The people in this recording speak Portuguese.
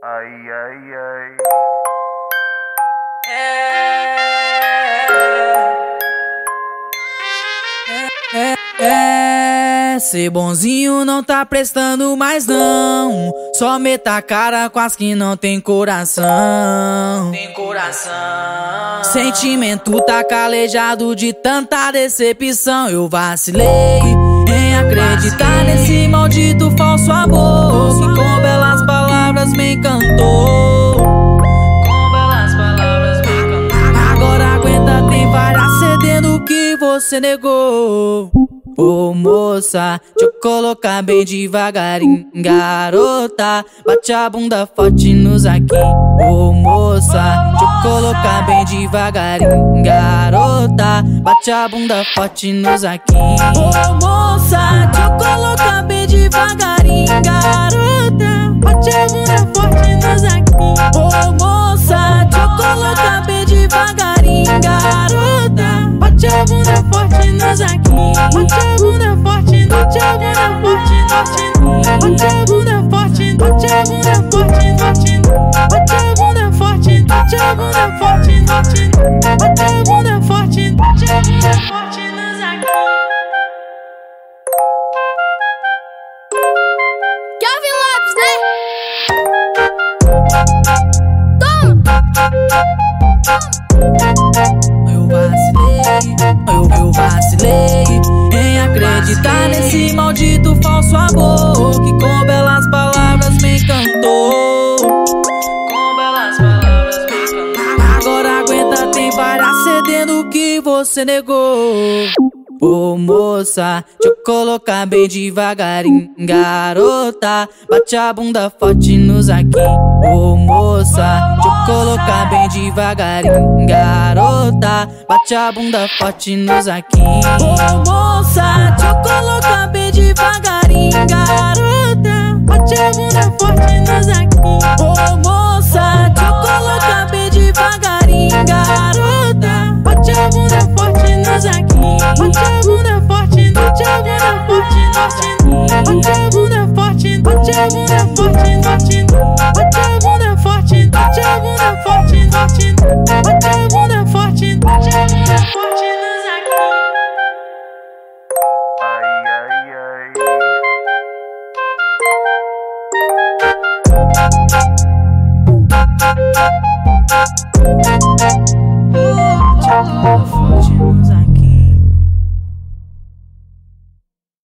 Ai, ai, ai. Ser bonzinho não tá prestando mais não. Só meta a cara com as que não tem coração. Sentimento tá calejado de tanta decepção. Eu vacilei em acreditar nesse maldito falso amor que com belas palavras me encantou. Agora aguenta, tem várias cedendo o que você negou. Ô moça, deixa eu colocar bem devagarinho. Garota, bate a bunda forte nos aqui. Ô moça, deixa eu colocar bem devagarinho. Garota, bate a bunda forte nos aqui. Ô moça, deixa eu colocar bem devagarinho. Garota, bate a bunda forte nos aqui. Ô moça, deixa eu colocar bem devagarinho. Garota, bate a bunda forte nos aqui. Bate a bunda forte, bate a bunda forte, bate a bunda forte, bate a bunda forte, bate a bunda forte, bate a bunda forte, bate a bunda forte, bate a bunda forte nos aqui. Calvin Lopes, né? Eu vacilei em acreditar nesse maldito falso amor que com belas palavras me encantou. Agora aguenta, tem várias cedendo o que você negou. Ô moça, deixa eu colocar bem devagarinho. Garota, bate a bunda forte nos aqui. Ô moça, deixa eu colocar bem devagarinho. Garota, bate a bunda forte nos aqui. Ô moça, deixa eu colocar bem devagarinho. Garota, bate a bunda forte nos aqui. Ô moça, deixa eu colocar bem devagarinho. Garota, bate a bunda forte nos aqui. Bate a bunda forte, bate a bunda forte, bate a bunda forte, bate a bunda forte, bate a bunda forte, bate a bunda forte, bate a bunda forte, bate a bunda forte nos aqui. Ai, ai, ai. Bate a bunda forte nos